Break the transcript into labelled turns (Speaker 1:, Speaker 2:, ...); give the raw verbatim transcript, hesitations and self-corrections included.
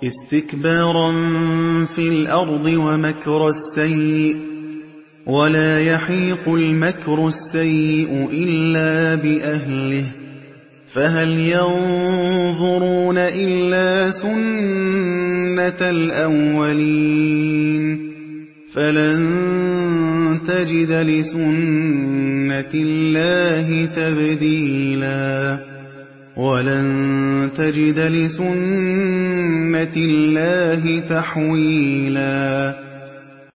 Speaker 1: اسْتِكْبَارًا فِي الْأَرْضِ وَمَكْرَ السَّيِّئِ ۚ وَلَا يَحِيقُ الْمَكْرُ السَّيِّئُ إِلَّا بِأَهْلِهِ ۚ فَهَلْ يَنظُرُونَ إِلَّا سُنَّتَ الْأَوَّلِينَ ۚ فَلَن تَجِدَ لِسُنَّةِ اللَّهِ تَبْدِيلًا وَلَن تَجِدَ لِسُنَّةِ اللَّهِ تَحْوِيلًا